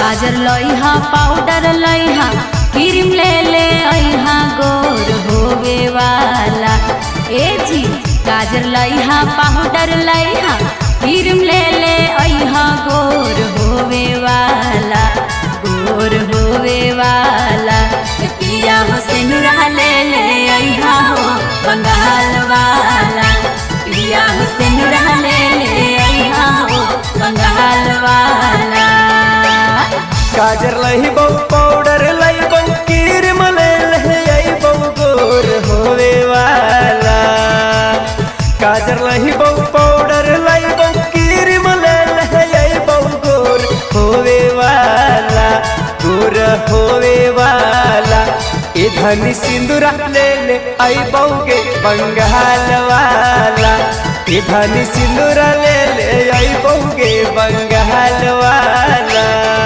काजर लइहा पाउडर लइहा क्रीम ले ले अइहा गोर होवे वाला। ए जी काजर लइहा पाउडर लइहा क्रीम ले ले अइहा गोर होवे वाला, गोर होवे वाला। पिया हो सिनुरा ले ले अइहा हो बंगाल वाला, पिया हो सिनुरा ले ले अइहा हो बंगाल वाला। काजर लही बहु पाउडर लही बहु क्रीम ले ले बहु गोर होवे वाला। काजर लही बहु पाउडर लही बहु क्रीम ले ले बहु गोर होवे वाला, गोर होवे वाला। ए धनी सिंदूरा ले ले आई बहुगे बंगाल वाला, ए धनी सिंदूरा ले ले आई बहुगे बंगाल वाला।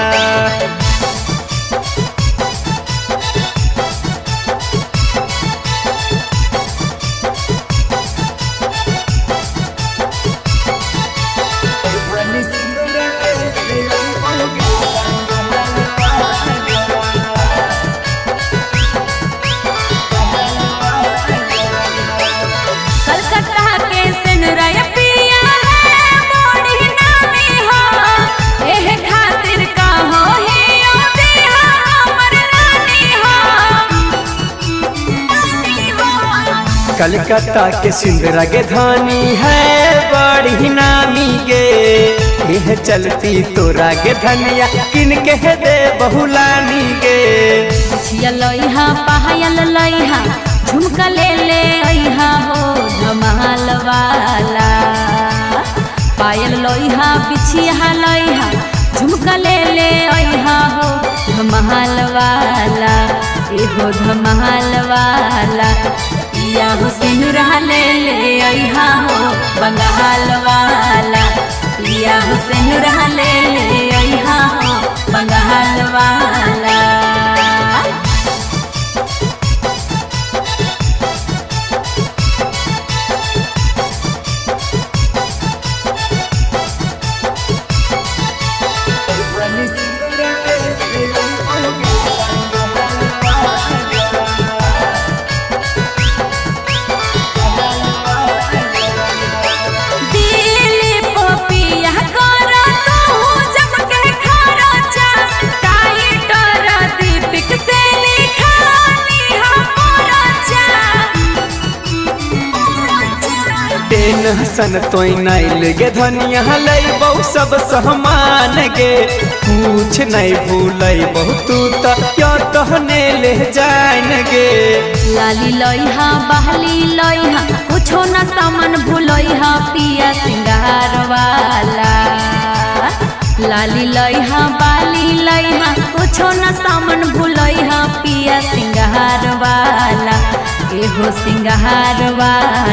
कलकत्ता के सिंदूरा के धानी है बड़ी नामी गे, यह चलती तोरा के धनिया किन के दे बहुलानी गे। छिया लइहा पायल लइहा झुमका ले ले अइहा हो धमाल वाला, पायल लइहा बिछिया लइहा झुमका ले ले अइहा हो धमाल वाला, एहो धमाल वाला। पिया हो सिनुरा ले ले अइहा हो बंगाल वाला, पिया हो सिनुरा ले ले अइहा हो बंगाल वाला। सन तोई नाइल गे धनिया लई बहु सब सहमान गे, कुछ नहीं भूलई बहु तू तो क्यों तहने ले जान गे। लाली लइहा बहली लइहा कुछो न सामान भूलइहा पिया सिंगार वाला, लाली लइहा बाली लइहा कुछो न सामान भूलइहा पिया सिंगार वाला, एहो सिंगार वाला।